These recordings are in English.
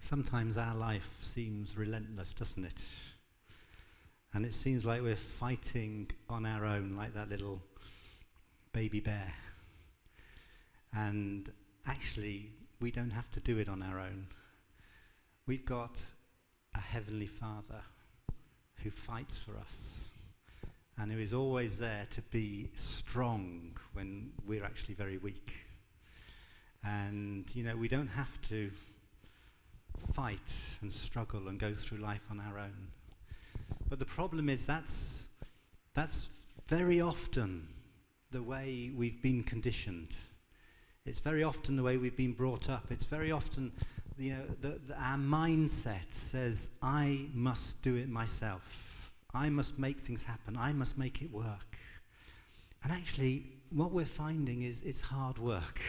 Sometimes our life seems relentless, doesn't it? And it seems like we're fighting on our own, like that little baby bear. And actually, we don't have to do it on our own. We've got a Heavenly Father who fights for us and who is always there to be strong when we're actually very weak. And, we don't have to fight and struggle and go through life on our own. But the problem is that's very often the way we've been conditioned. It's very often the way we've been brought up. It's very often, our mindset says, I must do it myself. I must make things happen. I must make it work. And actually, what we're finding is it's hard work.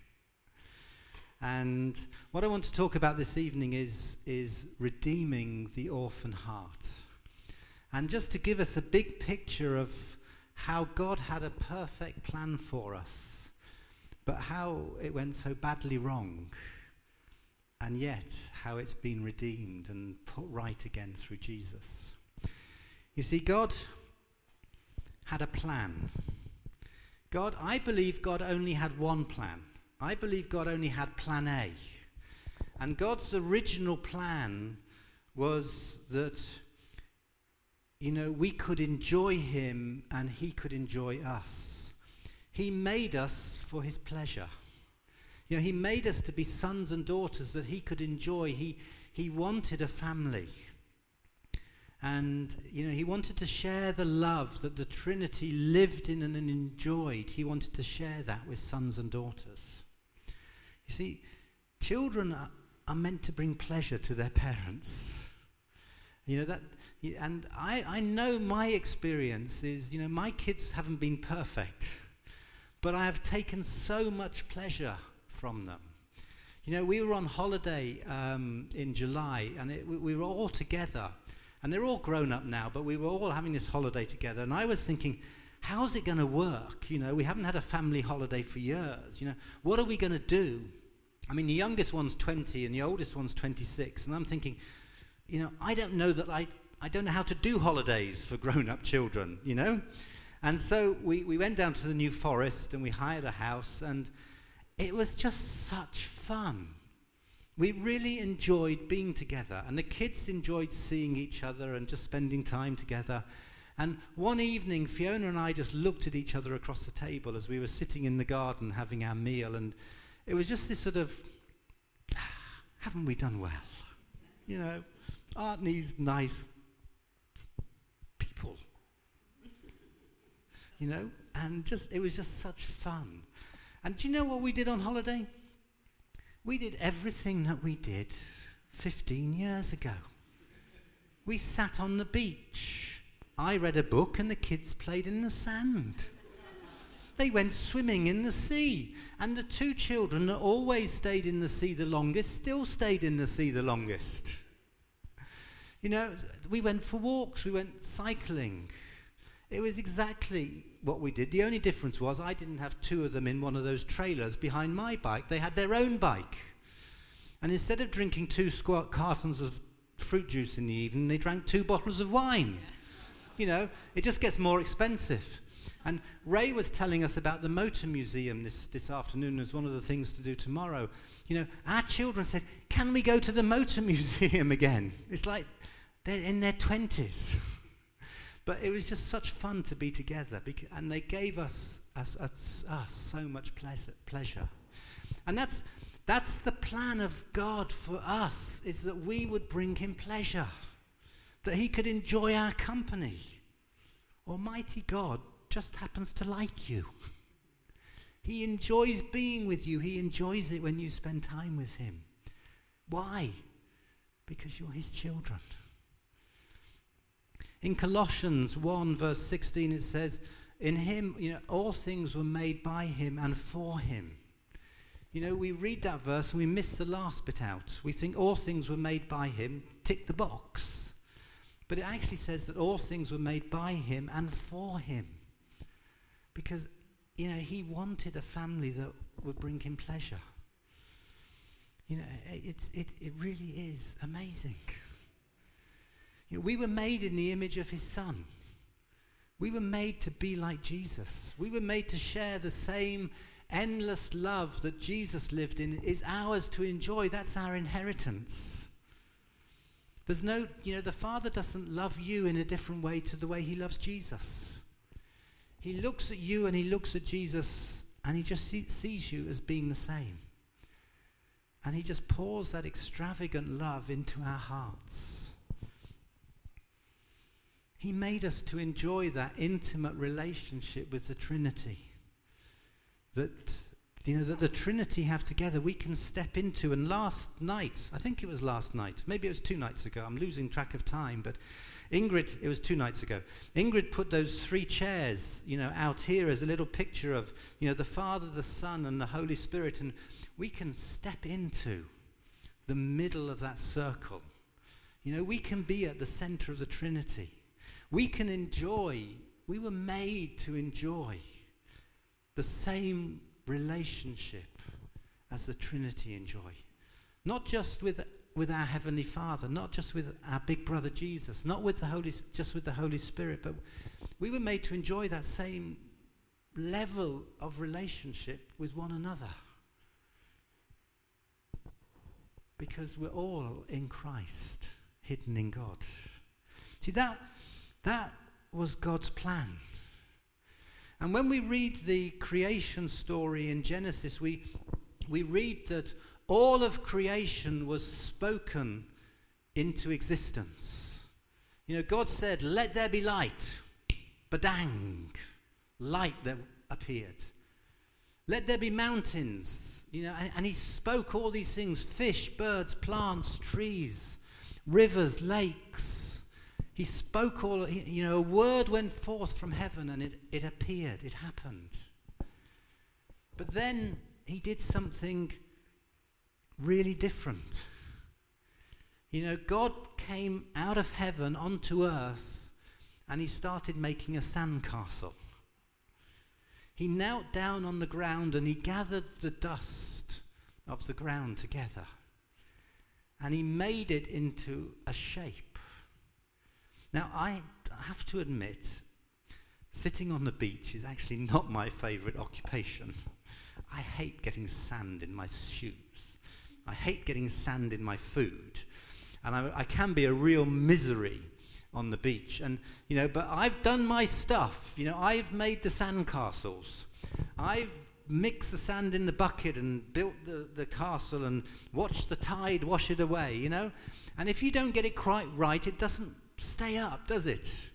And what I want to talk about this evening is redeeming the orphan heart. And just to give us a big picture of how God had a perfect plan for us, but how it went so badly wrong, and yet how it's been redeemed and put right again through Jesus. You see, God had a plan. I believe God only had one plan. I believe God only had plan A. And God's original plan was that, we could enjoy him and he could enjoy us. He made us for his pleasure. He made us to be sons and daughters that he could enjoy. He wanted a family. And, he wanted to share the love that the Trinity lived in and enjoyed. He wanted to share that with sons and daughters. You see, children are meant to bring pleasure to their parents. And I know my experience is, my kids haven't been perfect, but I have taken so much pleasure from them. We were on holiday in July, and we were all together, and they're all grown up now, but we were all having this holiday together, and I was thinking, how's it going to work? We haven't had a family holiday for years. What are we going to do? I mean, the youngest one's 20 and the oldest one's 26, and I'm thinking, I don't know that I don't know how to do holidays for grown-up children, And so we went down to the New Forest and we hired a house, and it was just such fun. We really enjoyed being together, and the kids enjoyed seeing each other and just spending time together. And one evening, Fiona and I just looked at each other across the table as we were sitting in the garden having our meal, and it was just this sort of, haven't we done well? Aren't these nice people? And it was just such fun. And do you know what we did on holiday? We did everything that we did 15 years ago. We sat on the beach. I read a book and the kids played in the sand. They went swimming in the sea. And the two children that always stayed in the sea the longest still stayed in the sea the longest. We went for walks, we went cycling. It was exactly what we did. The only difference was I didn't have two of them in one of those trailers behind my bike. They had their own bike. And instead of drinking 2 cartons of fruit juice in the evening, they drank 2 bottles of wine. It just gets more expensive. And Ray was telling us about the Motor Museum this afternoon as one of the things to do tomorrow. Our children said, can we go to the Motor Museum again? It's like they're in their 20s. But it was just such fun to be together, and they gave us so much pleasure. And that's the plan of God for us, is that we would bring him pleasure, that he could enjoy our company. Almighty God just happens to like you. He enjoys being with you. He enjoys it when you spend time with him. Why? Because you're his children. In Colossians 1 verse 16 it says, in him, all things were made by him and for him. We read that verse and we miss the last bit out. We think all things were made by him, tick the box. But it actually says that all things were made by him and for him. Because, he wanted a family that would bring him pleasure. You know, it really is amazing. You know, we were made in the image of his Son. We were made to be like Jesus. We were made to share the same endless love that Jesus lived in is ours to enjoy. That's our inheritance. There's no, the Father doesn't love you in a different way to the way he loves Jesus. He looks at you and he looks at Jesus and he just sees you as being the same. And he just pours that extravagant love into our hearts. He made us to enjoy that intimate relationship with the Trinity. That the Trinity have together, we can step into. And last night, I think it was last night, maybe it was 2 nights ago, I'm losing track of time, but Ingrid, it was 2 nights ago, Ingrid put those 3 chairs, out here as a little picture of, the Father, the Son, and the Holy Spirit, and we can step into the middle of that circle. We can be at the center of the Trinity. We can enjoy, we were made to enjoy the same relationship as the Trinity enjoy. Not just with our Heavenly Father, not just with our big brother Jesus, not with just with the Holy Spirit, but we were made to enjoy that same level of relationship with one another. Because we're all in Christ, hidden in God. See, that was God's plan. And when we read the creation story in Genesis, we read that all of creation was spoken into existence. God said, "Let there be light." Badang. Light that appeared. "Let there be mountains." And he spoke all these things: fish, birds, plants, trees, rivers, lakes. He spoke all, a word went forth from heaven and it appeared, it happened. But then he did something really different. God came out of heaven onto earth and he started making a sandcastle. He knelt down on the ground and he gathered the dust of the ground together. And he made it into a shape. Now, I have to admit, sitting on the beach is actually not my favorite occupation. I hate getting sand in my shoes. I hate getting sand in my food. And I can be a real misery on the beach. And, but I've done my stuff. I've made the sand castles. I've mixed the sand in the bucket and built the castle and watched the tide wash it away, And if you don't get it quite right, it doesn't stay up, does it?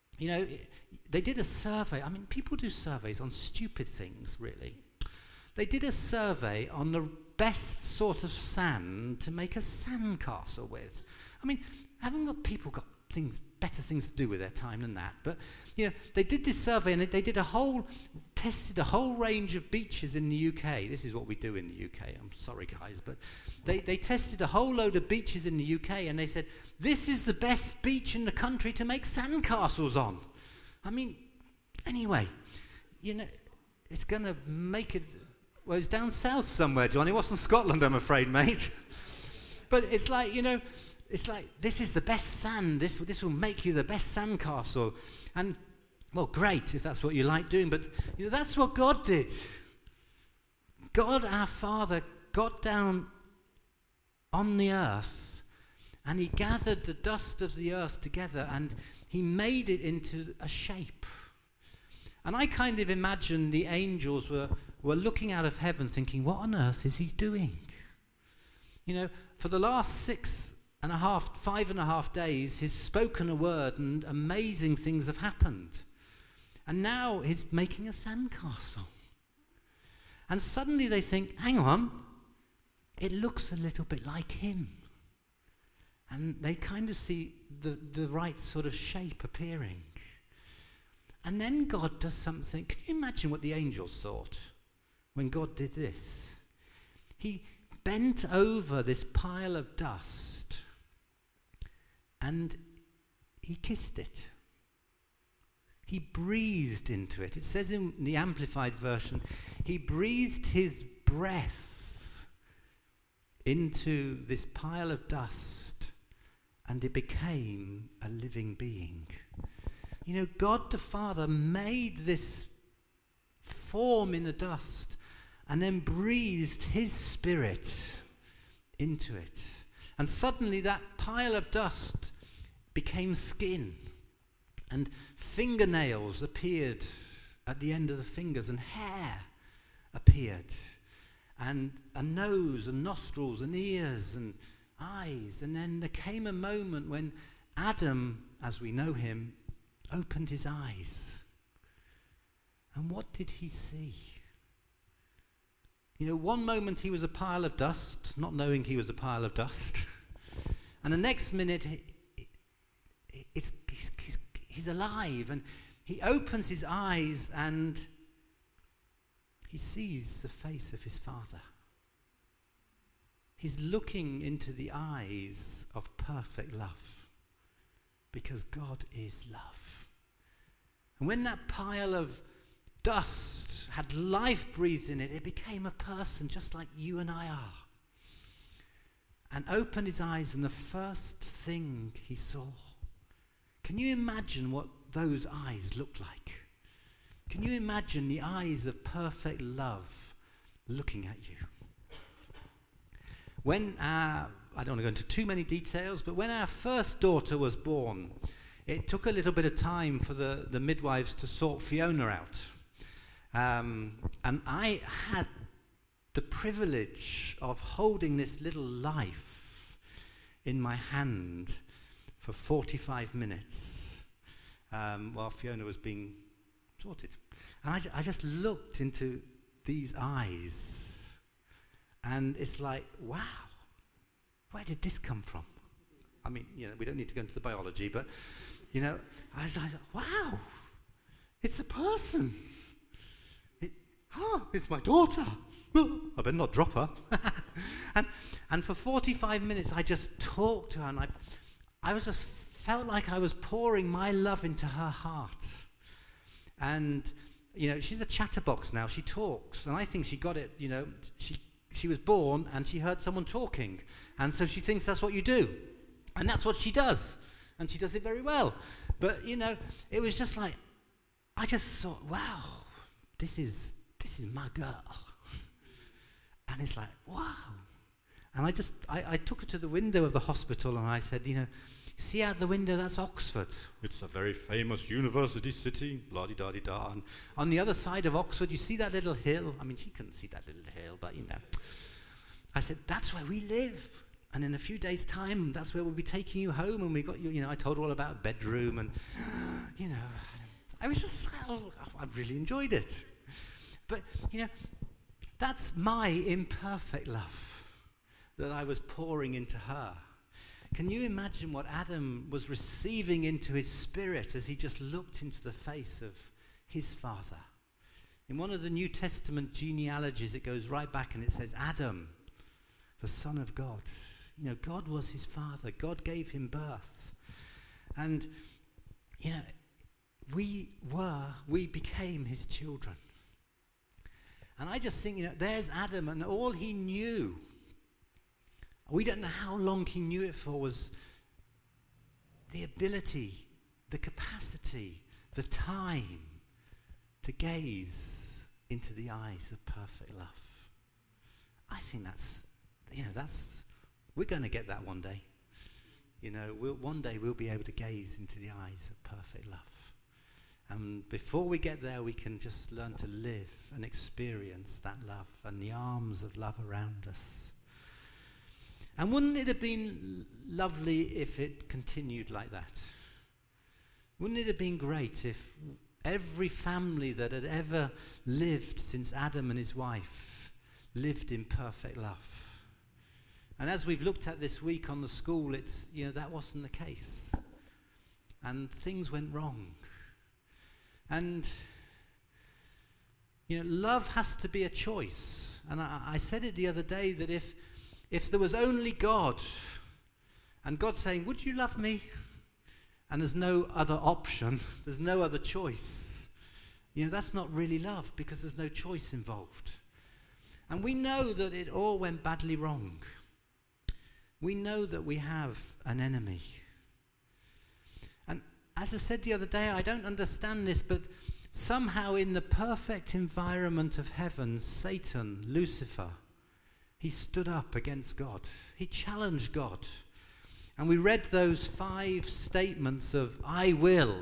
They did a survey. I mean, people do surveys on stupid things, really. They did a survey on the best sort of sand to make a sandcastle with. I mean, haven't people got better things to do with their time than that? But, they did this survey and they tested a whole range of beaches in the UK. This is what we do in the UK. I'm sorry, guys, but they tested a whole load of beaches in the UK and they said, this is the best beach in the country to make sandcastles on. I mean, anyway, it's going to make it... Well, it's down south somewhere, John. It wasn't Scotland, I'm afraid, mate. But it's like, it's like, this is the best sand. This will make you the best sandcastle. And, well, great, if that's what you like doing. But, that's what God did. God, our Father, got down on the earth and he gathered the dust of the earth together and he made it into a shape. And I kind of imagine the angels were looking out of heaven thinking, what on earth is he doing? For the last 5.5 days, he's spoken a word and amazing things have happened. And now he's making a sandcastle. And suddenly they think, hang on, it looks a little bit like him. And they kind of see the right sort of shape appearing. And then God does something. Can you imagine what the angels thought when God did this? He bent over this pile of dust and he kissed it. He breathed into it. It says in the Amplified Version, he breathed his breath into this pile of dust, and it became a living being. You know, God the Father made this form in the dust and then breathed his Spirit into it. And suddenly that pile of dust became skin, and fingernails appeared at the end of the fingers, and hair appeared, and a nose and nostrils and ears and eyes. And then there came a moment when Adam, as we know him, opened his eyes. And what did he see? You know, one moment he was a pile of dust, not knowing he was a pile of dust. And the next minute, he's alive, and he opens his eyes and he sees the face of his Father. He's looking into the eyes of perfect love, because God is love. And when that pile of dust had life breathed in it, it became a person just like you and I are. And opened his eyes, and the first thing he saw. Can you imagine what those eyes looked like? Can you imagine the eyes of perfect love looking at you? When I don't want to go into too many details, but when our first daughter was born, it took a little bit of time for the midwives to sort Fiona out. And I had the privilege of holding this little life in my hand for 45 minutes while Fiona was being sorted. And I just looked into these eyes, and it's like, wow, where did this come from? I mean, you know, we don't need to go into the biology, but, you know, I was like, wow, it's a person. It's my daughter. I better not drop her. and for 45 minutes, I just talked to her, and I was just felt like I was pouring my love into her heart. And, you know, she's a chatterbox now. She talks, and I think she got it, you know. She was born, and she heard someone talking, and so she thinks that's what you do. And that's what she does, and she does it very well. But, you know, it was just like, I just thought, wow, this is my girl. And it's like, wow. And I took her to the window of the hospital, and I said, you know, see out the window, that's Oxford. It's a very famous university city, la-di-da-di-da. And on the other side of Oxford, you see that little hill? I mean, she couldn't see that little hill, but, you know. I said, that's where we live. And in a few days' time, that's where we'll be taking you home. And we got you, you know, I told her all about bedroom, and, you know, I was just, I really enjoyed it. But, you know, that's my imperfect love that I was pouring into her. Can you imagine what Adam was receiving into his spirit as he just looked into the face of his father? In one of the New Testament genealogies, it goes right back and it says, Adam, the son of God. You know, God was his father. God gave him birth. And, you know, we became his children. And I just think, you know, there's Adam, and all he knew, we don't know how long he knew it for, was the ability, the capacity, the time to gaze into the eyes of perfect love. I think that's, you know, we're going to get that one day. You know, one day we'll be able to gaze into the eyes of perfect love. And before we get there, we can just learn to live and experience that love and the arms of love around us. And wouldn't it have been lovely if it continued like that? Wouldn't it have been great if every family that had ever lived since Adam and his wife lived in perfect love? And as we've looked at this week on the school, it's, you know, that wasn't the case. And things went wrong. And, you know, love has to be a choice. And I said it the other day that if there was only God, and God saying, would you love me? And there's no other option, there's no other choice. You know, that's not really love, because there's no choice involved. And we know that it all went badly wrong. we know that we have an enemy. And as I said the other day, I don't understand this, but somehow in the perfect environment of heaven, Satan, Lucifer, he stood up against God. He challenged God. And we read those 5 statements of, I will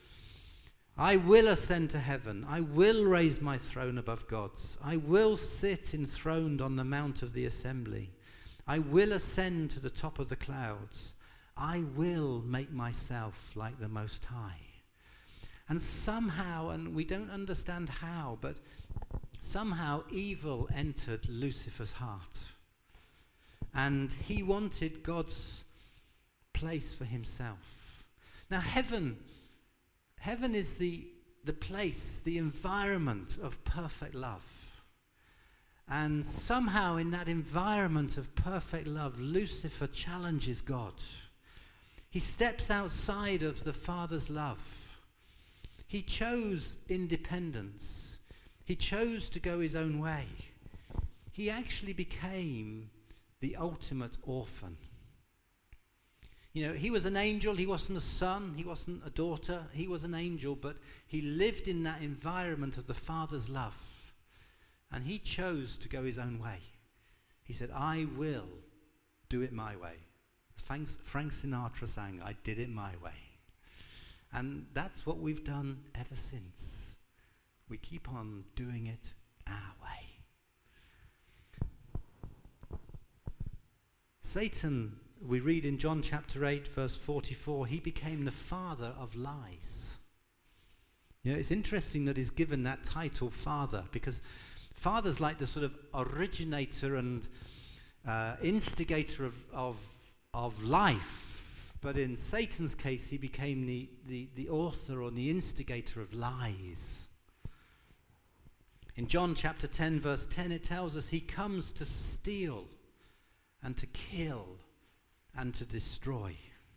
ascend to heaven. I will raise my throne above God's. I will sit enthroned on the mount of the assembly. I will ascend to the top of the clouds. I will make myself like the Most High. And somehow, and we don't understand how, but somehow evil entered Lucifer's heart. And he wanted God's place for himself. Now heaven is the place, the environment of perfect love. And somehow in that environment of perfect love, Lucifer challenges God. He steps outside of the Father's love. He chose independence. He chose to go his own way. He actually became the ultimate orphan. You know, he was an angel. He wasn't a son. He wasn't a daughter. He was an angel, but he lived in that environment of the Father's love. And he chose to go his own way. He said, I will do it my way. Frank Sinatra sang, I did it my way. And that's what we've done ever since. We keep on doing it our way. Satan, we read in John chapter 8, verse 44, he became the father of lies. You know, it's interesting that he's given that title, father, because father's like the sort of originator and instigator of life. But in Satan's case, he became the author or the instigator of lies. In John chapter 10, verse 10, it tells us he comes to steal and to kill and to destroy.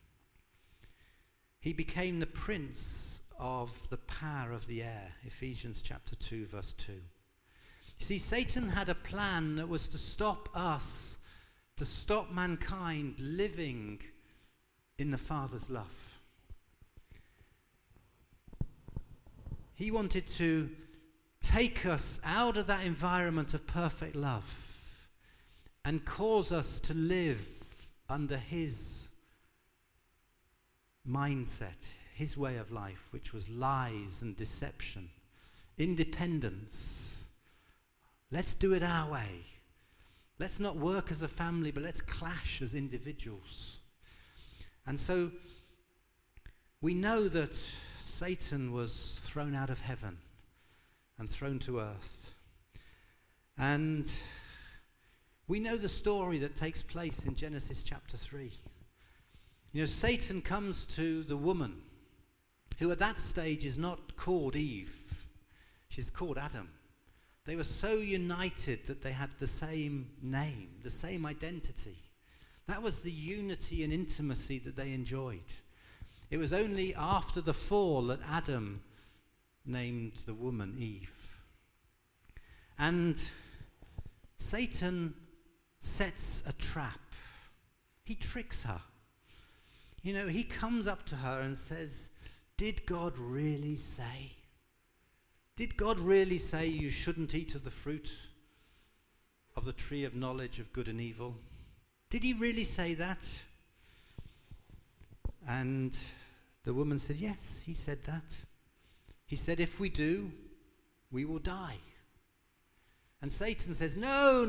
He became the prince of the power of the air. Ephesians chapter 2, verse 2. You see, Satan had a plan that was to stop us, to stop mankind living in the Father's love. He wanted to take us out of that environment of perfect love and cause us to live under his mindset, his way of life, which was lies and deception, independence. Let's do it our way. Let's not work as a family, but let's clash as individuals. And so we know that Satan was thrown out of heaven and thrown to earth. And we know the story that takes place in Genesis chapter 3. You know, Satan comes to the woman, who at that stage is not called Eve. She's called Adam. They were so united that they had the same name, the same identity. That was the unity and intimacy that they enjoyed. It was only after the fall that Adam named the woman Eve. And Satan sets a trap. He tricks her. You know, he comes up to her and says, did God really say? Did God really say you shouldn't eat of the fruit of the tree of knowledge of good and evil? Did he really say that? And the woman said, yes, he said that. He said, if we do, we will die. And Satan says, no.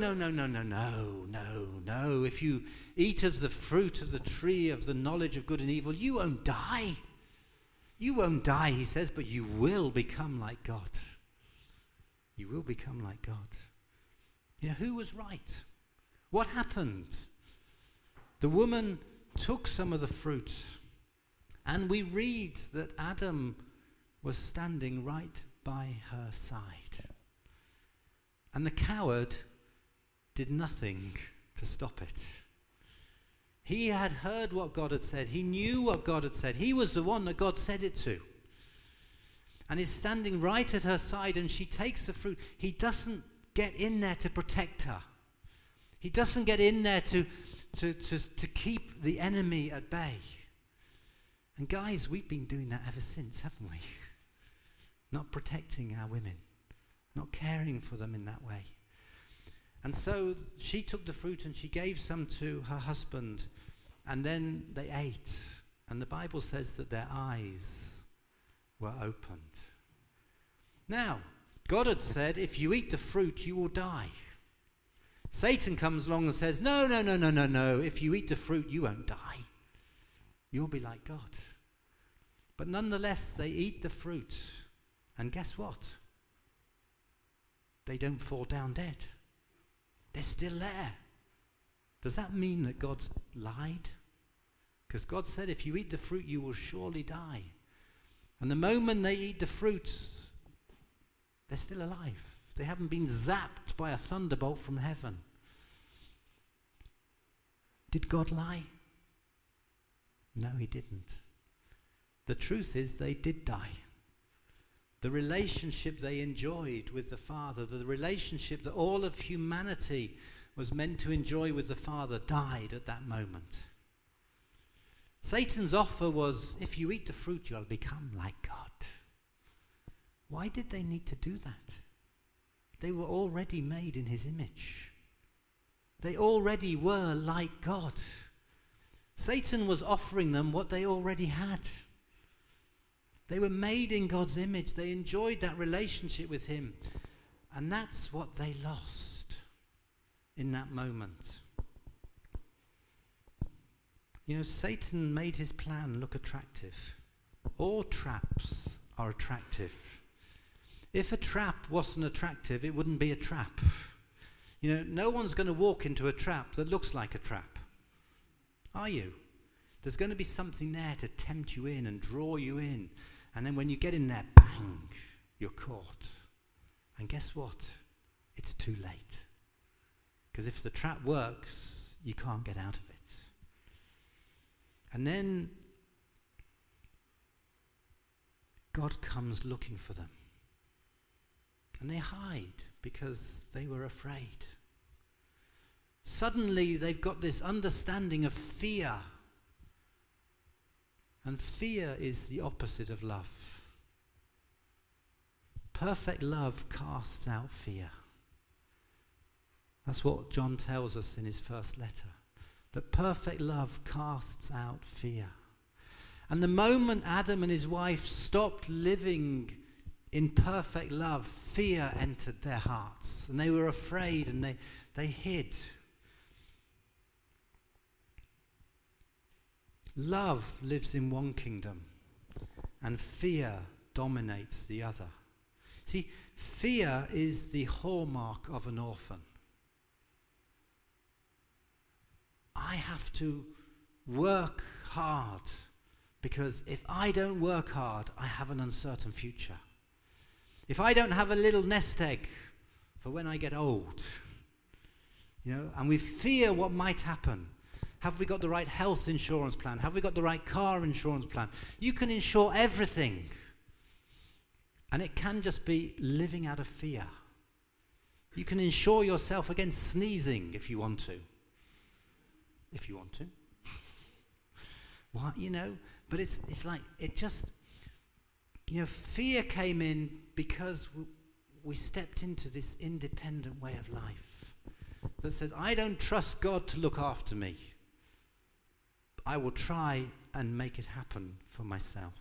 If you eat of the fruit of the tree of the knowledge of good and evil, you won't die. You won't die, he says, but you will become like God. You will become like God. You know, who was right? What happened? The woman took some of the fruit, and we read that Adam was standing right by her side. And the coward did nothing to stop it. He had heard what God had said. He knew what God had said. He was the one that God said it to. And he's standing right at her side, and she takes the fruit. He doesn't get in there to protect her. He doesn't get in there to to keep the enemy at bay. And guys, we've been doing that ever since, haven't we? Not protecting our women, not caring for them in that way. And so she took the fruit and she gave some to her husband, and then they ate. And the Bible says that their eyes were opened. Now, God had said, if you eat the fruit, you will die. Satan comes along and says, no. If you eat the fruit, you won't die. You'll be like God. But nonetheless, they eat the fruit. And guess what? They don't fall down dead. They're still there. Does that mean that God's lied? Because God said, if you eat the fruit, you will surely die. And the moment they eat the fruit, they're still alive. They haven't been zapped by a thunderbolt from heaven. Did God lie? No, he didn't. The truth is they did die. The relationship they enjoyed with the Father, the relationship that all of humanity was meant to enjoy with the Father, died at that moment. Satan's offer was, if you eat the fruit, you'll become like God. Why did they need to do that? They were already made in his image. They already were like God. Satan was offering them what they already had. They were made in God's image. They enjoyed that relationship with him. And that's what they lost in that moment. You know, Satan made his plan look attractive. All traps are attractive. If a trap wasn't attractive, it wouldn't be a trap. You know, no one's going to walk into a trap that looks like a trap. Are you? There's going to be something there to tempt you in and draw you in. And then when you get in there, bang, you're caught. And guess what? It's too late. Because if the trap works, you can't get out of it. And then God comes looking for them. And they hide because they were afraid. Suddenly they've got this understanding of fear. And fear is the opposite of love. Perfect love casts out fear. That's what John tells us in his first letter. That perfect love casts out fear. And the moment Adam and his wife stopped living in perfect love, fear entered their hearts. And they were afraid and they hid. Love lives in one kingdom and fear dominates the other. See, fear is the hallmark of an orphan. I have to work hard because if I don't work hard, I have an uncertain future. If I don't have a little nest egg for when I get old, you know, and we fear what might happen. Have we got the right health insurance plan? Have we got the right car insurance plan? You can insure everything. And it can just be living out of fear. You can insure yourself against sneezing if you want to. If you want to. What, you know? But it's like, it just, you know, fear came in because we stepped into this independent way of life that says, I don't trust God to look after me. I will try and make it happen for myself.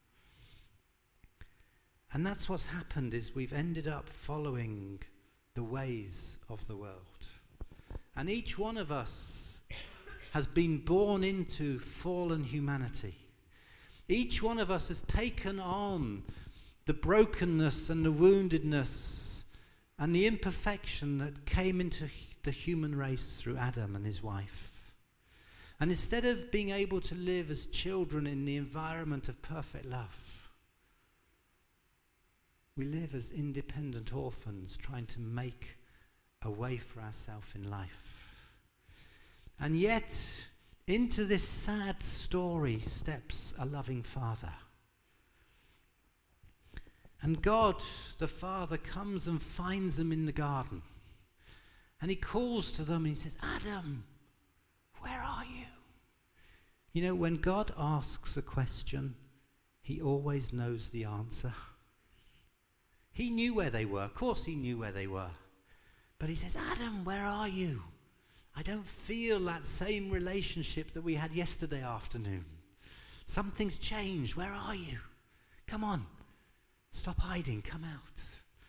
And that's what's happened, is we've ended up following the ways of the world. And each one of us has been born into fallen humanity. Each one of us has taken on the brokenness and the woundedness and the imperfection that came into the human race through Adam and his wife. And instead of being able to live as children in the environment of perfect love, we live as independent orphans trying to make a way for ourselves in life. And yet, into this sad story steps a loving Father. And God, the Father, comes and finds them in the garden. And he calls to them and he says, Adam, where are you? You know, when God asks a question, he always knows the answer. He knew where they were. Of course he knew where they were. But he says, Adam, where are you? I don't feel that same relationship that we had yesterday afternoon. Something's changed. Where are you? Come on. Stop hiding. Come out.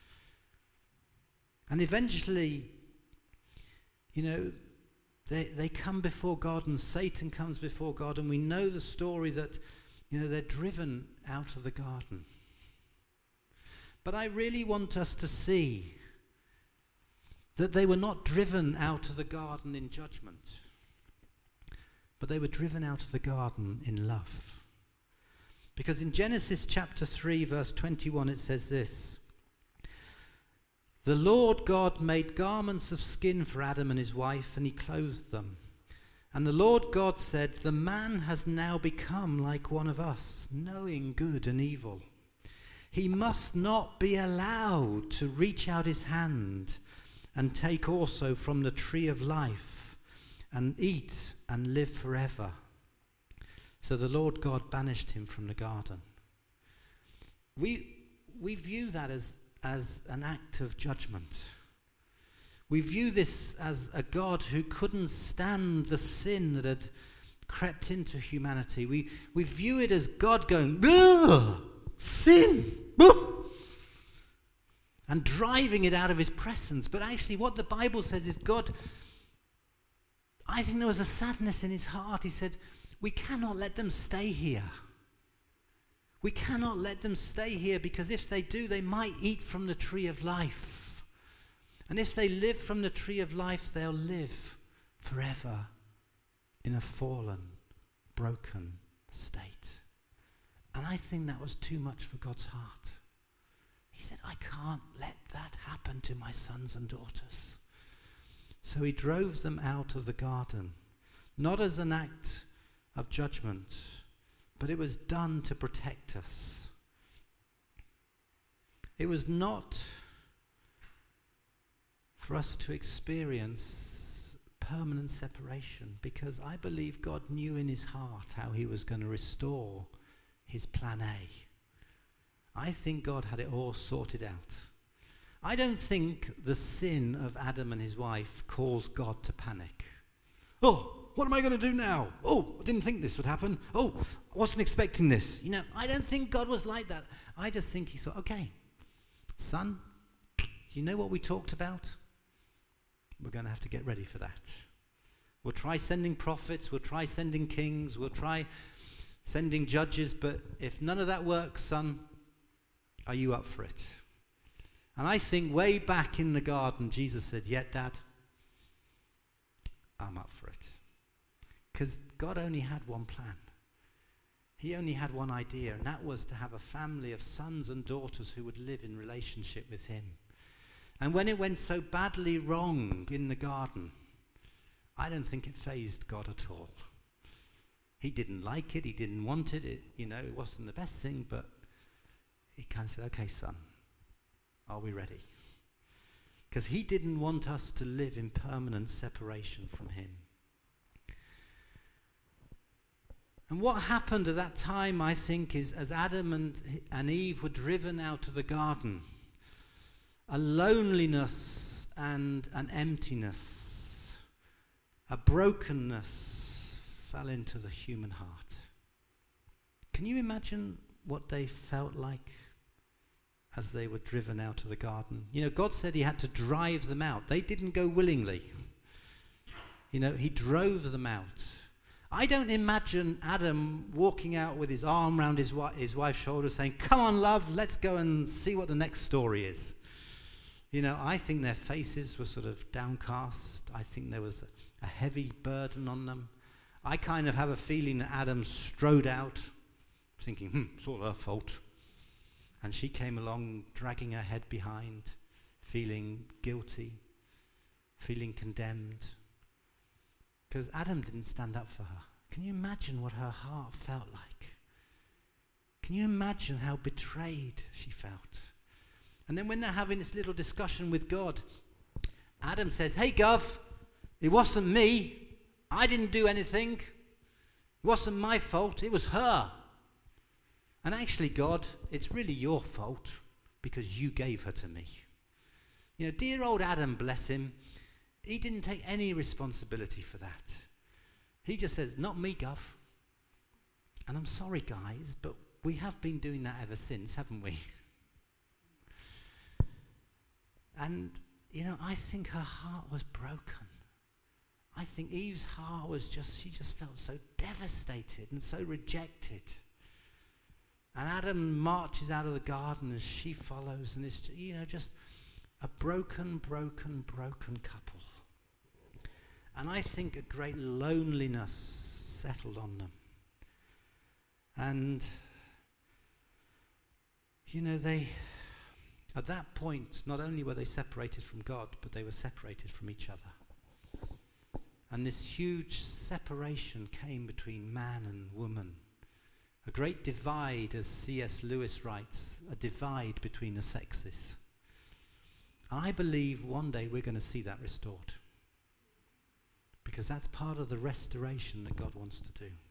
And eventually, you know, they come before God, and Satan comes before God, and we know the story that, you know, they're driven out of the garden. But I really want us to see that they were not driven out of the garden in judgment, but they were driven out of the garden in love. Because in Genesis chapter 3, verse 21, it says this: "The Lord God made garments of skin for Adam and his wife, and he clothed them. And the Lord God said, 'The man has now become like one of us, knowing good and evil. He must not be allowed to reach out his hand and take also from the tree of life and eat and live forever.' So the Lord God banished him from the garden." We view that as an act of judgment. We view this as a God who couldn't stand the sin that had crept into humanity. We view it as God going, "Ugh, sin!" Ugh, and driving it out of his presence. But actually what the Bible says is God, I think there was a sadness in his heart. He said, we cannot let them stay here. We cannot let them stay here, because if they do, they might eat from the tree of life. And if they live from the tree of life, they'll live forever in a fallen, broken state. And I think that was too much for God's heart. He said, I can't let that happen to my sons and daughters. So he drove them out of the garden, not as an act of judgment, but it was done to protect us. It was not for us to experience permanent separation, because I believe God knew in his heart how he was going to restore his plan A. I think God had it all sorted out. I don't think the sin of Adam and his wife caused God to panic. Oh, what am I going to do now? Oh, I didn't think this would happen. Oh, I wasn't expecting this. You know, I don't think God was like that. I just think he thought, okay, son, you know what we talked about? We're going to have to get ready for that. We'll try sending prophets, we'll try sending kings, we'll try sending judges, but if none of that works, son, are you up for it? And I think way back in the garden, Jesus said, yeah, Dad, I'm up for it. Because God only had one plan. He only had one idea, and that was to have a family of sons and daughters who would live in relationship with him. And when it went so badly wrong in the garden, I don't think it fazed God at all. He didn't like it, he didn't want it, it wasn't the best thing, but he kind of said, okay, son, are we ready? Because he didn't want us to live in permanent separation from him. And what happened at that time, I think, is as Adam and Eve were driven out of the garden, a loneliness and an emptiness, a brokenness fell into the human heart. Can you imagine what they felt like as they were driven out of the garden? You know, God said he had to drive them out. They didn't go willingly. You know, he drove them out. I don't imagine Adam walking out with his arm around his wife's shoulder saying, come on, love, let's go and see what the next story is. You know, I think their faces were sort of downcast. I think there was a heavy burden on them. I kind of have a feeling that Adam strode out thinking, it's all her fault. And she came along dragging her head behind, feeling guilty, feeling condemned. Because Adam didn't stand up for her. Can you imagine what her heart felt like? Can you imagine how betrayed she felt? And then when they're having this little discussion with God, Adam says, hey, Gov, it wasn't me. I didn't do anything. It wasn't my fault. It was her. And actually, God, it's really your fault because you gave her to me. You know, dear old Adam, bless him, he didn't take any responsibility for that. He just says, not me, Gov. And I'm sorry, guys, but we have been doing that ever since, haven't we? And, you know, I think her heart was broken. I think Eve's heart was she just felt so devastated and so rejected. And Adam marches out of the garden as she follows, and it's, you know, just a broken couple. And I think a great loneliness settled on them. And, you know, at that point, not only were they separated from God, but they were separated from each other. And this huge separation came between man and woman. A great divide, as C.S. Lewis writes, a divide between the sexes. I believe one day we're going to see that restored. Because that's part of the restoration that God wants to do.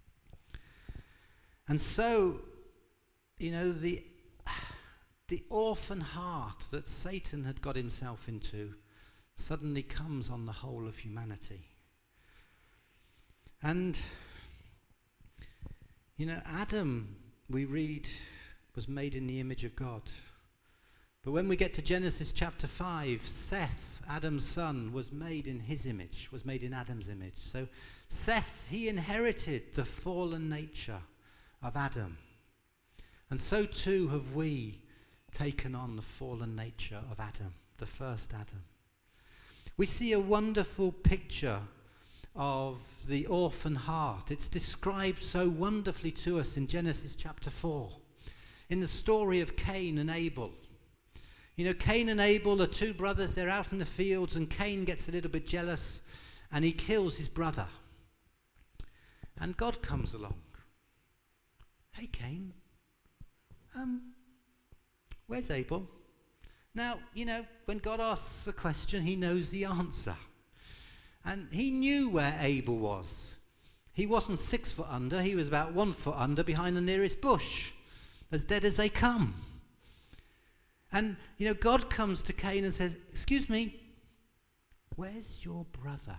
And so, you know, the orphan heart that Satan had got himself into suddenly comes on the whole of humanity. And, you know, Adam, we read, was made in the image of God. But when we get to Genesis chapter 5, Seth, Adam's son, was made in his image, was made in Adam's image. So Seth, he inherited the fallen nature of Adam. And so too have we taken on the fallen nature of Adam, the first Adam. We see a wonderful picture of the orphan heart. It's described so wonderfully to us in Genesis chapter 4, in the story of Cain and Abel. You know, Cain and Abel are two brothers. They're out in the fields, and Cain gets a little bit jealous, and he kills his brother. And God comes along. Hey, Cain, where's Abel? Now, you know, when God asks a question, he knows the answer. And he knew where Abel was. He wasn't 6 foot under. He was about 1 foot under behind the nearest bush, as dead as they come. And, you know, God comes to Cain and says, excuse me, where's your brother?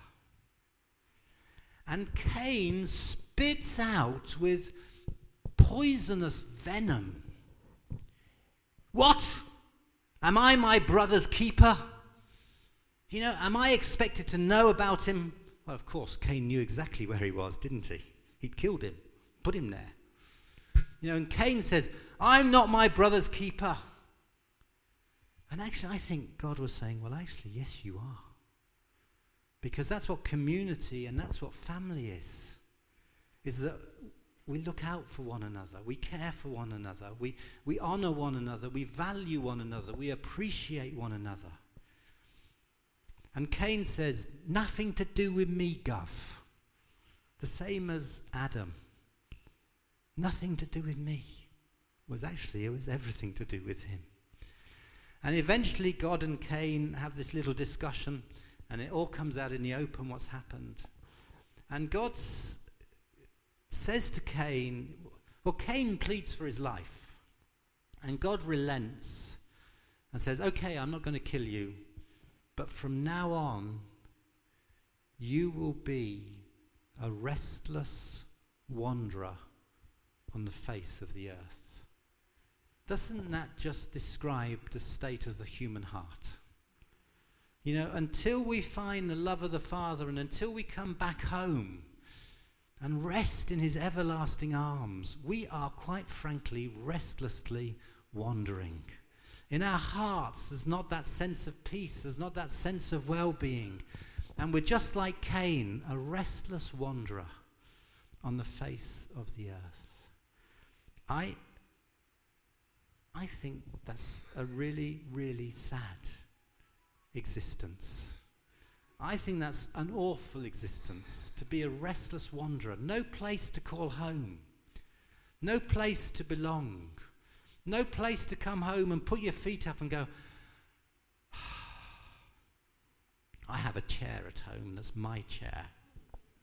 And Cain spits out with poisonous venom. What? Am I my brother's keeper? You know, am I expected to know about him? Well, of course, Cain knew exactly where he was, didn't he? He'd killed him, put him there. You know, and Cain says, I'm not my brother's keeper. And actually, I think God was saying, well, actually, yes, you are. Because that's what community and that's what family is that we look out for one another, we care for one another, we honor one another, we value one another, we appreciate one another. And Cain says, nothing to do with me, Gov. The same as Adam. Nothing to do with me. It was everything to do with him. And eventually God and Cain have this little discussion, and it all comes out in the open what's happened. And God says to Cain, well, Cain pleads for his life. And God relents and says, okay, I'm not going to kill you, but from now on, you will be a restless wanderer on the face of the earth. Doesn't that just describe the state of the human heart? You know, until we find the love of the Father and until we come back home and rest in his everlasting arms, we are quite frankly restlessly wandering. In our hearts, there's not that sense of peace, there's not that sense of well-being. And we're just like Cain, a restless wanderer on the face of the earth. I think that's a really, really sad existence. I think that's an awful existence, to be a restless wanderer. No place to call home. No place to belong. No place to come home and put your feet up and go, I have a chair at home that's my chair.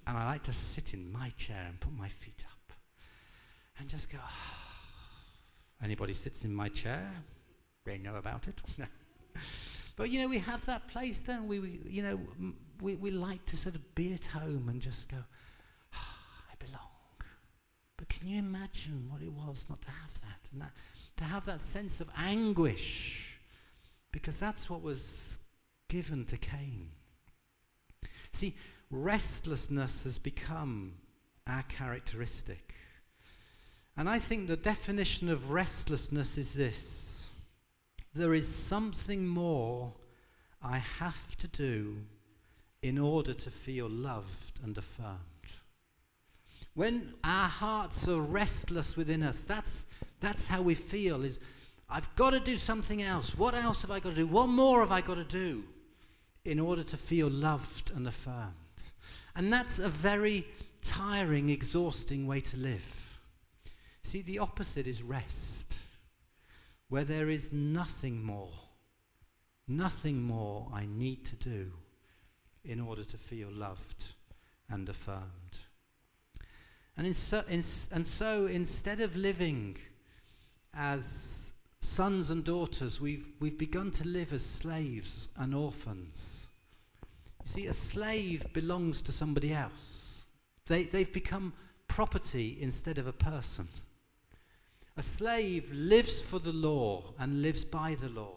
And I like to sit in my chair and put my feet up and just go, Anybody sits in my chair, they know about it. But, we have that place, don't we? We like to sort of be at home and just go, I belong. But can you imagine what it was not to have that? And to have that sense of anguish, because that's what was given to Cain. See, restlessness has become our characteristic. And I think the definition of restlessness is this: there is something more I have to do in order to feel loved and affirmed. When our hearts are restless within us, that's how we feel, is I've got to do something else. What else have I got to do? What more have I got to do in order to feel loved and affirmed? And that's a very tiring, exhausting way to live. See, the opposite is rest, where there is nothing more I need to do in order to feel loved and affirmed. And so instead of living as sons and daughters, we've begun to live as slaves and orphans. You see, a slave belongs to somebody else. They've become property instead of a person. A slave lives for the law and lives by the law.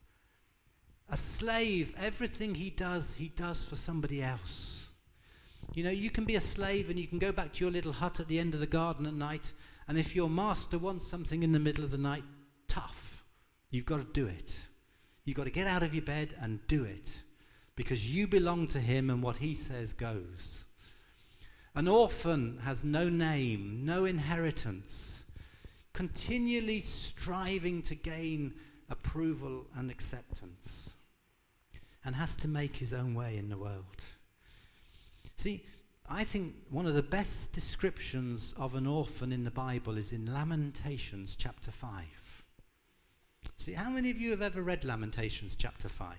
A slave, everything he does for somebody else. You can be a slave and you can go back to your little hut at the end of the garden at night, and if your master wants something in the middle of the night, tough. You've got to do it. You've got to get out of your bed and do it, because you belong to him and what he says goes. An orphan has no name, no inheritance, continually striving to gain approval and acceptance, and has to make his own way in the world. See, I think one of the best descriptions of an orphan in the Bible is in Lamentations chapter 5. See, how many of you have ever read Lamentations chapter 5?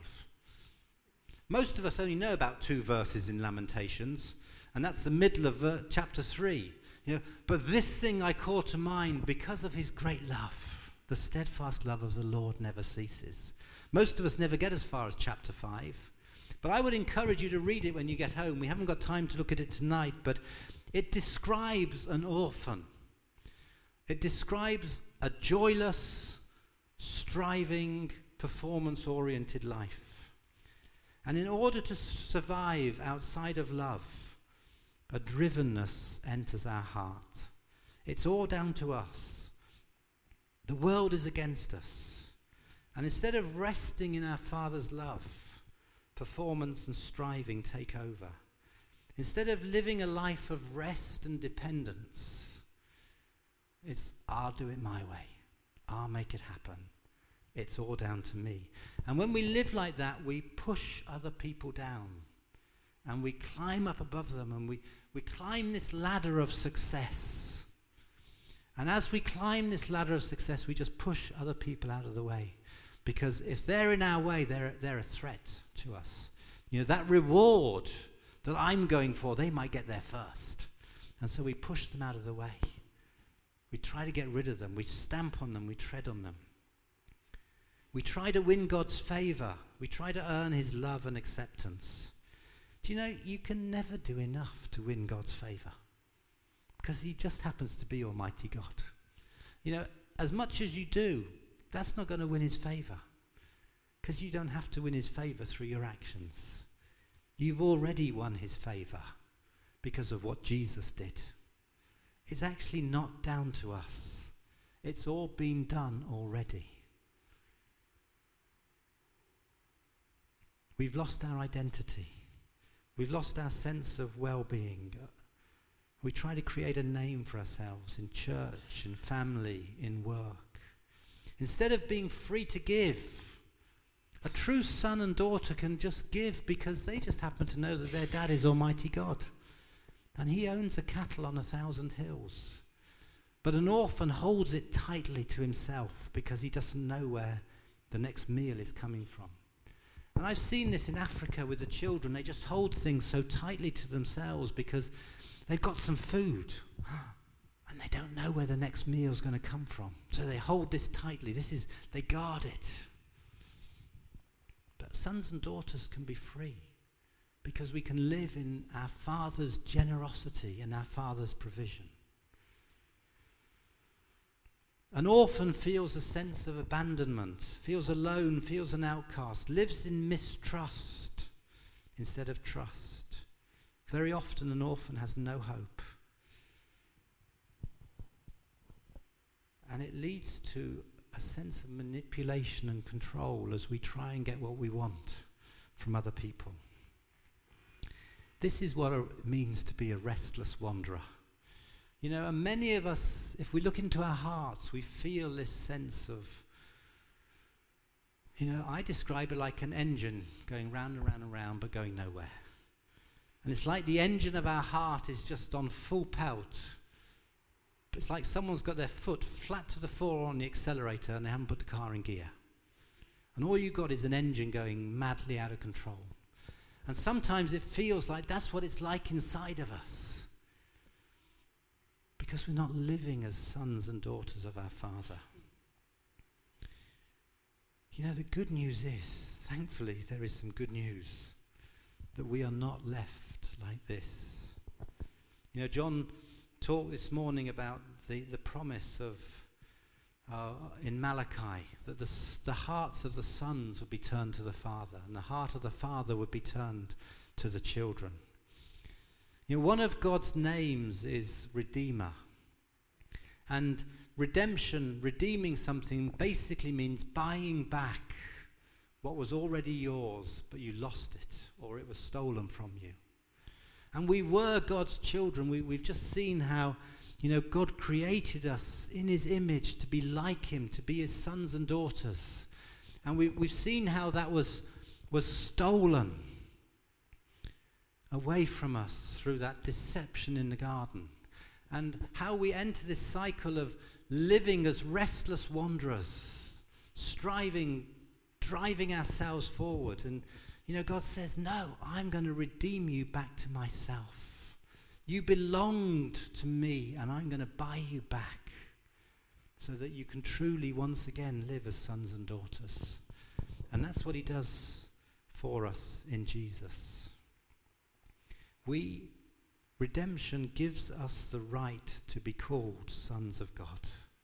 Most of us only know about 2 verses in Lamentations, and that's the middle of chapter 3. But this thing I call to mind because of his great love. The steadfast love of the Lord never ceases. Most of us never get as far as chapter 5. But I would encourage you to read it when you get home. We haven't got time to look at it tonight, but it describes an orphan. It describes a joyless, striving, performance-oriented life. And in order to survive outside of love, a drivenness enters our heart. It's all down to us. The world is against us. And instead of resting in our Father's love, performance and striving take over. Instead of living a life of rest and dependence, it's I'll do it my way. I'll make it happen. It's all down to me. And when we live like that, we push other people down. And we climb up above them, and we climb this ladder of success. And as we climb this ladder of success, we just push other people out of the way. Because if they're in our way, they're a threat to us. That reward that I'm going for, they might get there first. And so we push them out of the way. We try to get rid of them. We stamp on them. We tread on them. We try to win God's favor. We try to earn his love and acceptance. Do you know, you can never do enough to win God's favor, because he just happens to be Almighty God. As much as you do, that's not going to win his favor, because you don't have to win his favor through your actions. You've already won his favor because of what Jesus did. It's actually not down to us. It's all been done already. We've lost our identity. We've lost our sense of well-being. We try to create a name for ourselves in church, in family, in work. Instead of being free to give, a true son and daughter can just give because they just happen to know that their dad is Almighty God. And he owns a cattle on 1,000 hills. But an orphan holds it tightly to himself because he doesn't know where the next meal is coming from. And I've seen this in Africa with the children. They just hold things so tightly to themselves because they've got some food and they don't know where the next meal's going to come from. So they hold this tightly. They guard it. But sons and daughters can be free because we can live in our Father's generosity and our Father's provision. An orphan feels a sense of abandonment, feels alone, feels an outcast, lives in mistrust instead of trust. Very often an orphan has no hope. And it leads to a sense of manipulation and control as we try and get what we want from other people. This is what it means to be a restless wanderer. You know, and many of us, if we look into our hearts, we feel this sense of, you know, I describe it like an engine going round and round and round but going nowhere. And it's like the engine of our heart is just on full pelt. It's like someone's got their foot flat to the floor on the accelerator and they haven't put the car in gear. And all you've got is an engine going madly out of control. And sometimes it feels like that's what it's like inside of us. Because we're not living as sons and daughters of our Father. You know, the good news is, thankfully, there is some good news, that we are not left like this. You know, John talked this morning about the promise of, in Malachi, that the hearts of the sons would be turned to the Father, and the heart of the Father would be turned to the children. You know, one of God's names is Redeemer. And redemption, redeeming something, basically means buying back what was already yours, but you lost it, or it was stolen from you. And we were God's children. We've just seen how, you know, God created us in his image to be like him, to be his sons and daughters. And we've seen how that was stolen away from us through that deception in the garden. And how we enter this cycle of living as restless wanderers, striving, driving ourselves forward. And, you know, God says, no, I'm going to redeem you back to myself. You belonged to me, and I'm going to buy you back so that you can truly once again live as sons and daughters. And that's what he does for us in Jesus. Redemption gives us the right to be called sons of God.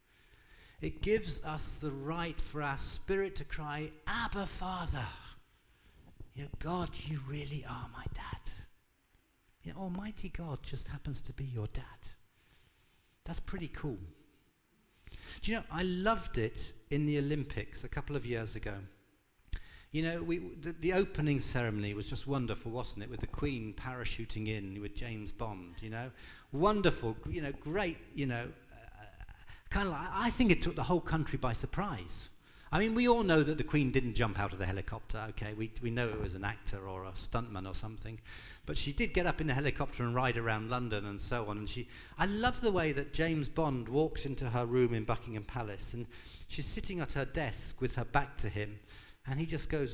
It gives us the right for our spirit to cry, Abba, Father. You know, God, you really are my dad. You know, Almighty God just happens to be your dad. That's pretty cool. Do you know, I loved it in the Olympics a couple of years ago. You know, the opening ceremony was just wonderful, wasn't it? With the Queen parachuting in with James Bond, you know. Wonderful, you know, great, you know. Kind of like, I think it took the whole country by surprise. I mean, we all know that the Queen didn't jump out of the helicopter, okay? We know it was an actor or a stuntman or something. But she did get up in the helicopter and ride around London and so on. And I love the way that James Bond walks into her room in Buckingham Palace. And she's sitting at her desk with her back to him. And he just goes,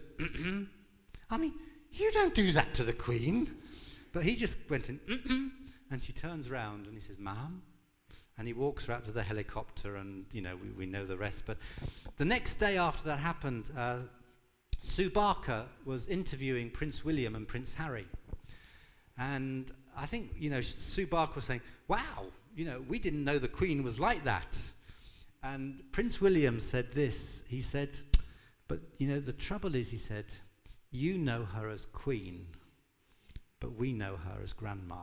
I mean, you don't do that to the Queen. But he just went in, and she turns around and he says, Ma'am? And he walks her out to the helicopter and, you know, we know the rest. But the next day after that happened, Sue Barker was interviewing Prince William and Prince Harry. And I think, you know, Sue Barker was saying, wow, you know, we didn't know the Queen was like that. And Prince William said this. He said, but, you know, the trouble is, he said, you know her as Queen, but we know her as Grandma.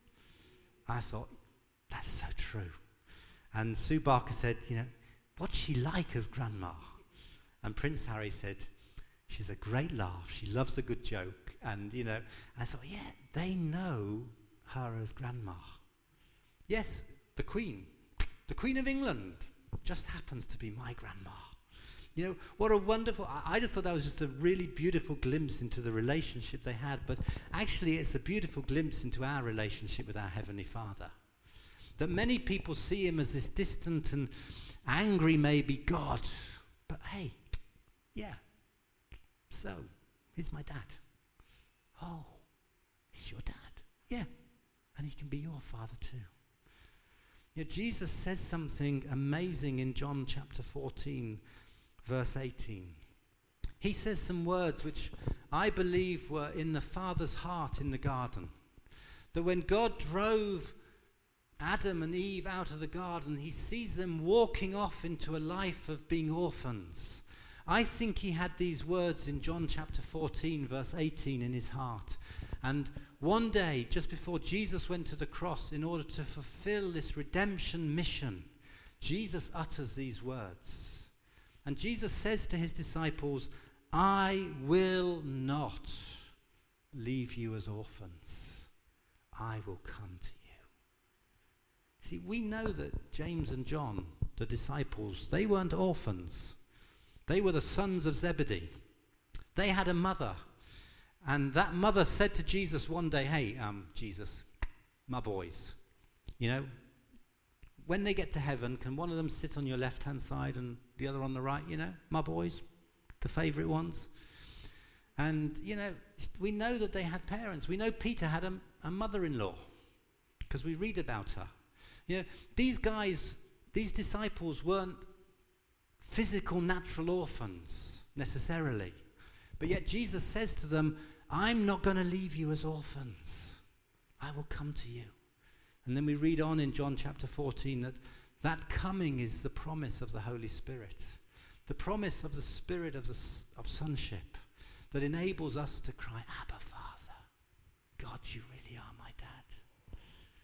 I thought, that's so true. And Sue Barker said, you know, what's she like as Grandma? And Prince Harry said, she's a great laugh. She loves a good joke. And, you know, I thought, yeah, they know her as Grandma. Yes, the Queen of England just happens to be my Grandma. You know, what a wonderful, I just thought that was just a really beautiful glimpse into the relationship they had, but actually it's a beautiful glimpse into our relationship with our Heavenly Father. That many people see him as this distant and angry maybe God, but hey, yeah, so He's my dad. Oh, he's your dad. Yeah. And he can be your father too. You know, Jesus says something amazing in John chapter 14, verse 18. He says some words which I believe were in the Father's heart in the garden. That when God drove Adam and Eve out of the garden, he sees them walking off into a life of being orphans. I think he had these words in John chapter 14, verse 18 in his heart. And one day, just before Jesus went to the cross, in order to fulfill this redemption mission, Jesus utters these words. And Jesus says to his disciples, I will not leave you as orphans. I will come to you. See, we know that James and John, the disciples, they weren't orphans. They were the sons of Zebedee. They had a mother. And that mother said to Jesus one day, hey, Jesus, my boys, you know, when they get to heaven, can one of them sit on your left-hand side and the other on the right, you know, my boys, the favorite ones? And, you know, we know that they had parents. We know Peter had a mother-in-law because we read about her. You know, these guys, these disciples weren't physical, natural orphans necessarily. But yet Jesus says to them, I'm not going to leave you as orphans. I will come to you. And then we read on in John chapter 14 that coming is the promise of the Holy Spirit. The promise of the Spirit of sonship that enables us to cry, Abba, Father. God, you really are my dad.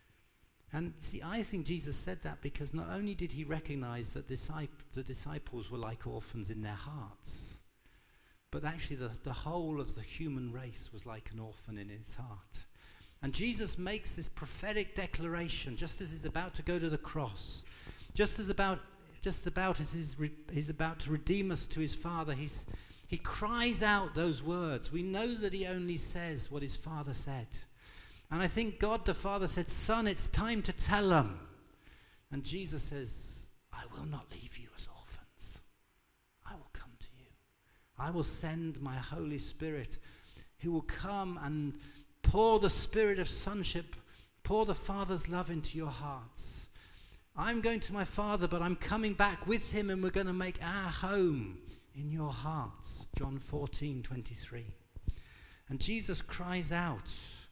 And see, I think Jesus said that because not only did he recognize that the disciples were like orphans in their hearts, but actually the whole of the human race was like an orphan in its heart. And Jesus makes this prophetic declaration just as he's about to go to the cross, just about as he's about to redeem us to his Father. He cries out those words. We know that he only says what his Father said. And I think God the Father said, Son, it's time to tell them. And Jesus says, I will not leave you as orphans. I will come to you. I will send my Holy Spirit who will come and pour the spirit of sonship, pour the Father's love into your hearts. I'm going to my Father, but I'm coming back with him and we're going to make our home in your hearts. John 14:23. And Jesus cries out,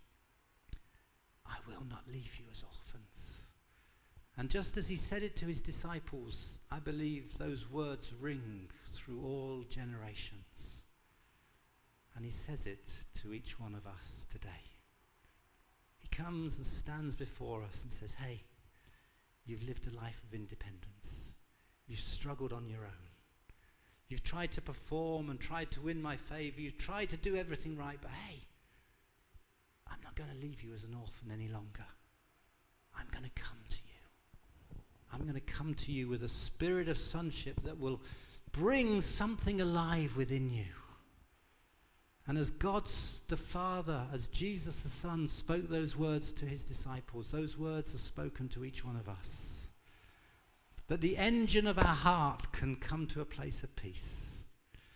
I will not leave you as orphans. And just as he said it to his disciples, I believe those words ring through all generations. And he says it to each one of us today. He comes and stands before us and says, hey, you've lived a life of independence. You've struggled on your own. You've tried to perform and tried to win my favor. You've tried to do everything right, but hey, I'm not going to leave you as an orphan any longer. I'm going to come to you. I'm going to come to you with a spirit of sonship that will bring something alive within you. And as God the Father, as Jesus the Son spoke those words to his disciples, those words are spoken to each one of us. That the engine of our heart can come to a place of peace.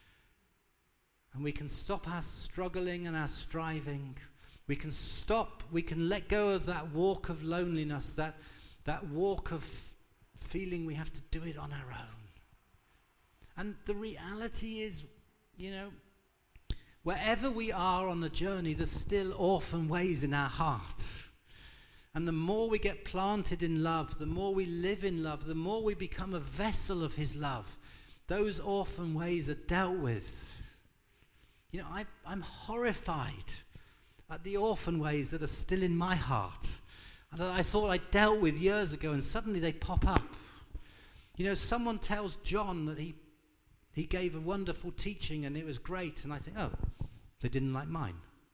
And we can stop our struggling and our striving. We can stop, we can let go of that walk of loneliness, that walk of feeling we have to do it on our own. And the reality is, you know, wherever we are on the journey, there's still orphan ways in our heart. And the more we get planted in love, the more we live in love, the more we become a vessel of his love, those orphan ways are dealt with. You know, I'm horrified at the orphan ways that are still in my heart and that I thought I dealt with years ago, and suddenly they pop up. You know, someone tells John that he gave a wonderful teaching and it was great, and I think, oh, they didn't like mine.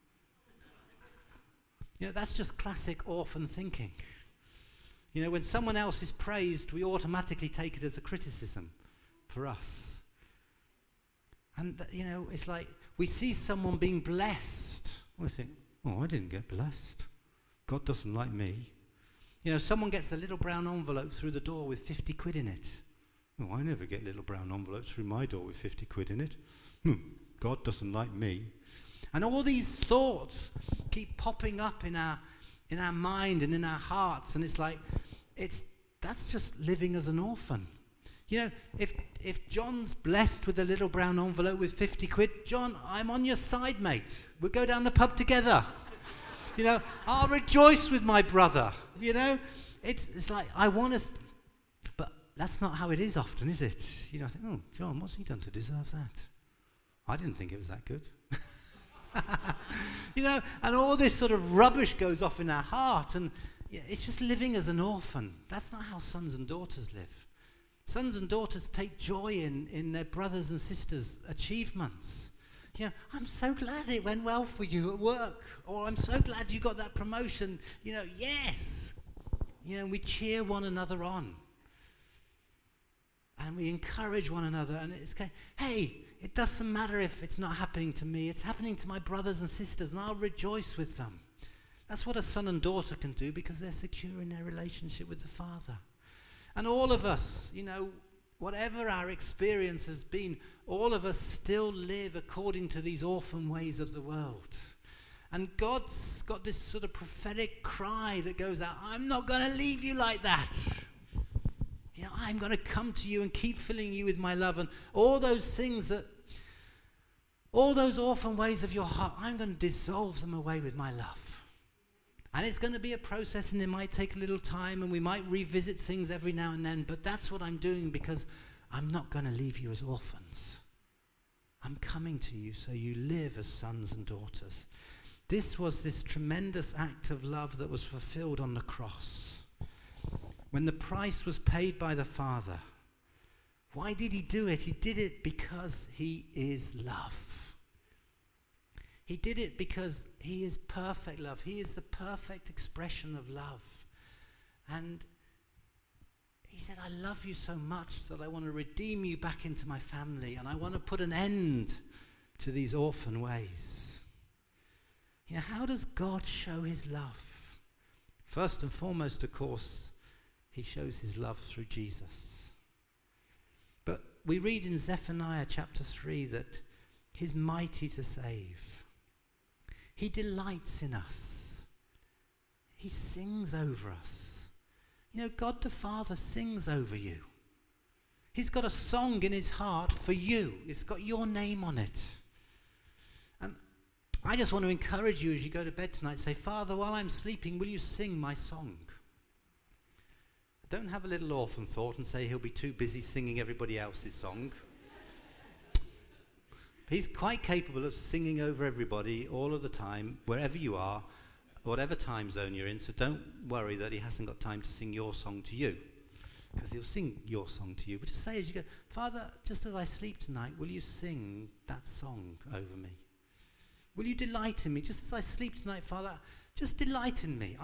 You know, that's just classic orphan thinking. You know, when someone else is praised, we automatically take it as a criticism for us. And, you know, it's like we see someone being blessed. We think, oh, I didn't get blessed. God doesn't like me. You know, someone gets a little brown envelope through the door with 50 quid in it. Oh, I never get little brown envelopes through my door with 50 quid in it. God doesn't like me. And all these thoughts keep popping up in our mind and in our hearts, and it's like, that's just living as an orphan. You know, if John's blessed with a little brown envelope with 50 quid, John, I'm on your side, mate. We'll go down the pub together. You know, I'll rejoice with my brother. You know, it's like, I want us, but that's not how it is often, is it? You know, I think, oh, John, what's he done to deserve that? I didn't think it was that good. You know, and all this sort of rubbish goes off in our heart, and it's just living as an orphan. That's not how sons and daughters live. Sons and daughters take joy in their brothers and sisters' achievements. You know, I'm so glad it went well for you at work, or I'm so glad you got that promotion. You know, yes. You know, we cheer one another on. And we encourage one another, and it's okay, hey, it doesn't matter if it's not happening to me, it's happening to my brothers and sisters, and I'll rejoice with them. That's what a son and daughter can do, because they're secure in their relationship with the Father. And all of us, you know, whatever our experience has been, all of us still live according to these orphan ways of the world. And God's got this sort of prophetic cry that goes out, I'm not going to leave you like that. You know, I'm going to come to you and keep filling you with my love. And all those things all those orphan ways of your heart, I'm going to dissolve them away with my love. And it's going to be a process, and it might take a little time, and we might revisit things every now and then, but that's what I'm doing, because I'm not going to leave you as orphans. I'm coming to you so you live as sons and daughters. This was this tremendous act of love that was fulfilled on the cross. When the price was paid by the Father, why did he do it? He did it because he is love. He did it because he is perfect love. He is the perfect expression of love. And he said, I love you so much that I want to redeem you back into my family, and I want to put an end to these orphan ways. You know, how does God show his love? First and foremost, of course, he shows his love through Jesus. But we read in Zephaniah chapter 3 that he's mighty to save. He delights in us. He sings over us. You know, God the Father sings over you. He's got a song in his heart for you. It's got your name on it. And I just want to encourage you as you go to bed tonight, say, Father, while I'm sleeping, will you sing my song? Don't have a little orphan thought and say he'll be too busy singing everybody else's song. He's quite capable of singing over everybody all of the time, wherever you are, whatever time zone you're in, so don't worry that he hasn't got time to sing your song to you, because he'll sing your song to you. But just say as you go, Father, just as I sleep tonight, will you sing that song over me? Will you delight in me? Just as I sleep tonight, Father, just delight in me.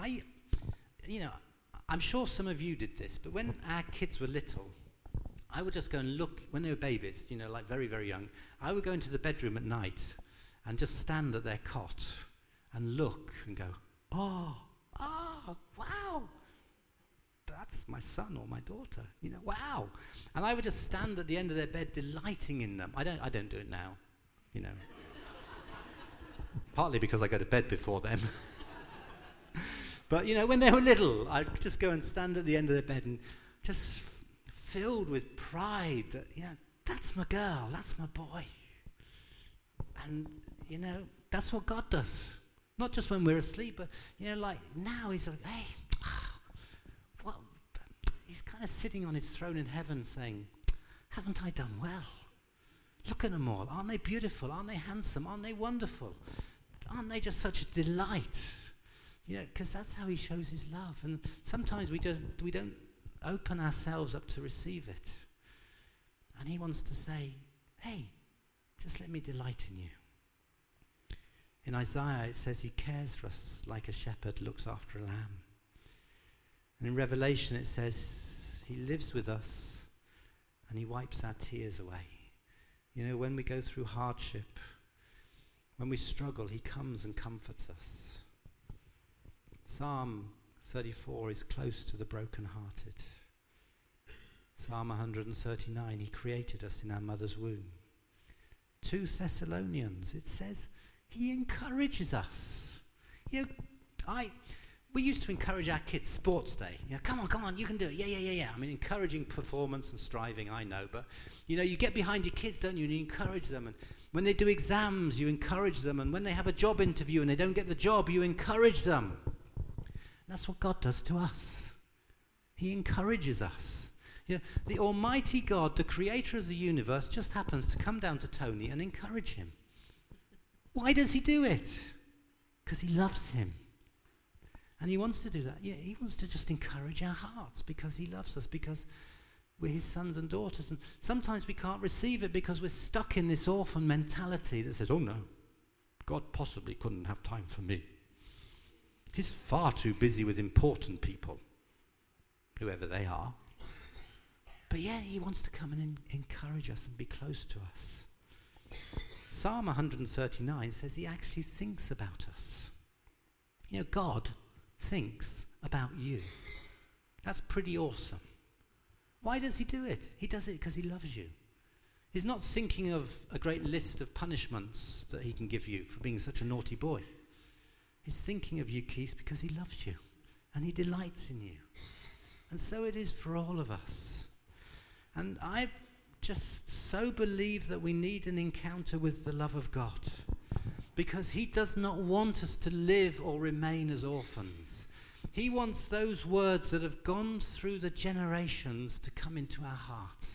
I'm sure some of you did this, but when our kids were little, I would just go and look, when they were babies, you know, like very, very young, I would go into the bedroom at night and just stand at their cot and look and go, oh, wow, that's my son or my daughter, you know, wow. And I would just stand at the end of their bed delighting in them. I don't do it now, you know. Partly because I go to bed before them. But, you know, when they were little, I'd just go and stand at the end of their bed and just filled with pride that, you know, that's my girl, that's my boy. And, you know, that's what God does. Not just when we're asleep, but, you know, like now he's like, hey, well, he's kind of sitting on his throne in heaven saying, haven't I done well? Look at them all. Aren't they beautiful? Aren't they handsome? Aren't they wonderful? Aren't they just such a delight? You know, because that's how he shows his love. And sometimes we don't open ourselves up to receive it. And he wants to say, hey, just let me delight in you. In Isaiah, it says he cares for us like a shepherd looks after a lamb. And in Revelation, it says he lives with us and he wipes our tears away. You know, when we go through hardship, when we struggle, he comes and comforts us. Psalm 34 is close to the brokenhearted. Psalm 139, he created us in our mother's womb. 2 Thessalonians, it says He encourages us. You know, we used to encourage our kids, sports day. You know, come on, you can do it. Yeah. I mean, encouraging performance and striving, I know. But, you know, you get behind your kids, don't you, and you encourage them. And when they do exams, you encourage them. And when they have a job interview and they don't get the job, you encourage them. And that's what God does to us. He encourages us. You know, the Almighty God, the creator of the universe, just happens to come down to Tony and encourage him. Why does he do it? Because he loves him. And he wants to do that. Yeah, he wants to just encourage our hearts because he loves us, because we're his sons and daughters. And sometimes we can't receive it because we're stuck in this orphan mentality that says, oh no, God possibly couldn't have time for me. He's far too busy with important people, whoever they are. But yeah, he wants to come and encourage us and be close to us. Psalm 139 says he actually thinks about us. You know, God thinks about you. That's pretty awesome. Why does he do it? He does it because he loves you. He's not thinking of a great list of punishments that he can give you for being such a naughty boy. He's thinking of you, Keith, because he loves you and he delights in you. And so it is for all of us. And I just so believe that we need an encounter with the love of God, because he does not want us to live or remain as orphans. He wants those words that have gone through the generations to come into our heart.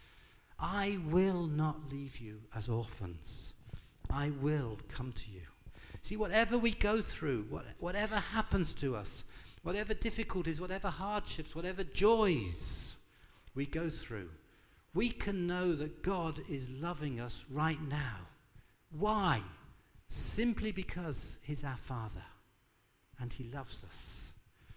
I will not leave you as orphans. I will come to you. See, whatever we go through, whatever happens to us, whatever difficulties, whatever hardships, whatever joys we go through, we can know that God is loving us right now. Why? Simply because he's our Father and he loves us.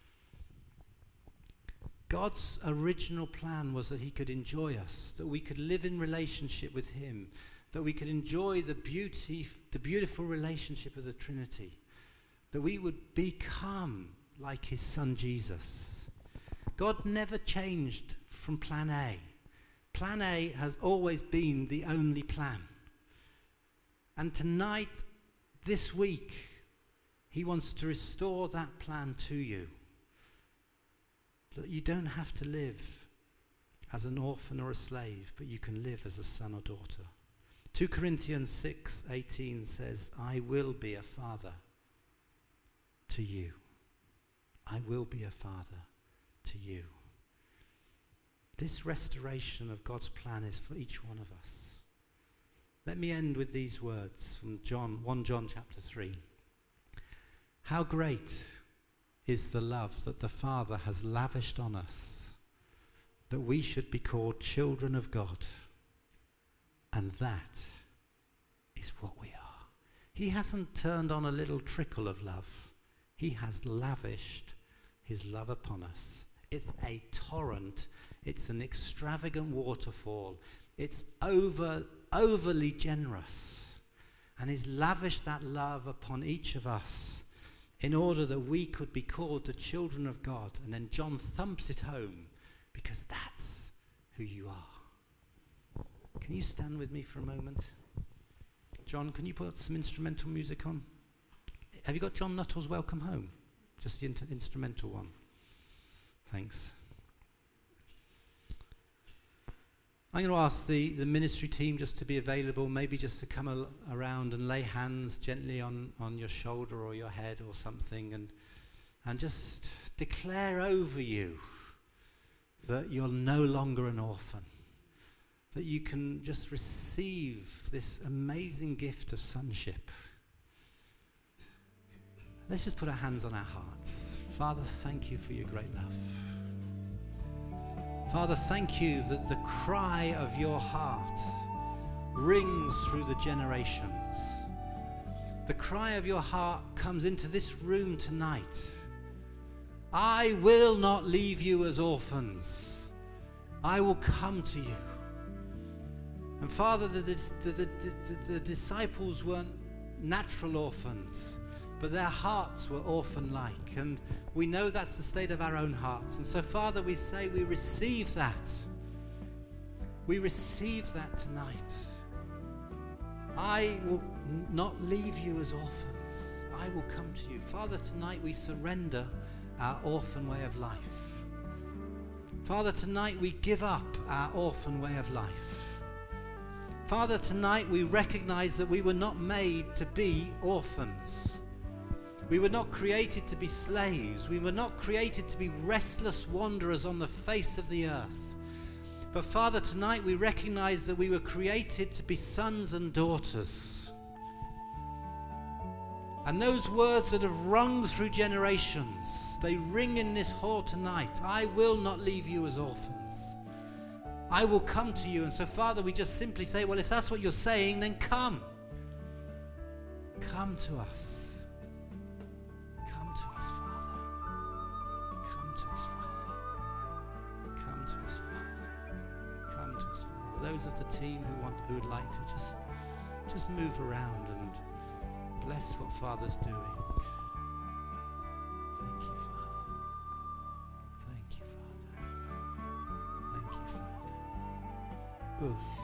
God's original plan was that he could enjoy us, that we could live in relationship with him, that we could enjoy the beautiful relationship of the Trinity, that we would become like his son Jesus. God never changed from plan A. Plan A has always been the only plan. And tonight, this week, he wants to restore that plan to you. That you don't have to live as an orphan or a slave, but you can live as a son or daughter. 2 Corinthians 6:18 says, I will be a father to you. I will be a father to you. This restoration of God's plan is for each one of us. Let me end with these words from 1 John chapter 3. How great is the love that the Father has lavished on us, that we should be called children of God. And that is what we are. He hasn't turned on a little trickle of love. He has lavished his love upon us. It's a torrent. It's an extravagant waterfall. It's overly generous. And he's lavished that love upon each of us in order that we could be called the children of God. And then John thumps it home, because that's who you are. Can you stand with me for a moment? John, can you put some instrumental music on? Have you got John Nuttall's Welcome Home? Just the instrumental one. Thanks. I'm going to ask the ministry team just to be available, maybe just to come around and lay hands gently on your shoulder or your head or something, and just declare over you that you're no longer an orphan, that you can just receive this amazing gift of sonship. Let's just put our hands on our hearts. Father, thank you for your great love. Father, thank you that the cry of your heart rings through the generations. The cry of your heart comes into this room tonight. I will not leave you as orphans. I will come to you. And Father, the disciples weren't natural orphans, but their hearts were orphan-like. And we know that's the state of our own hearts. And so, Father, we say we receive that. We receive that tonight. I will not leave you as orphans. I will come to you. Father, tonight we surrender our orphan way of life. Father, tonight we give up our orphan way of life. Father, tonight we recognize that we were not made to be orphans. We were not created to be slaves. We were not created to be restless wanderers on the face of the earth. But Father, tonight we recognize that we were created to be sons and daughters. And those words that have rung through generations, they ring in this hall tonight. I will not leave you as orphans. I will come to you. And so, Father, we just simply say, well, if that's what you're saying, then come. Come to us. Come to us, Father. Come to us, Father. Come to us, Father. Come to us, Father. Those of the team who would like to just move around and bless what Father's doing. Thank you, Father. Thank you, Father. Thank you, Father. Ooh.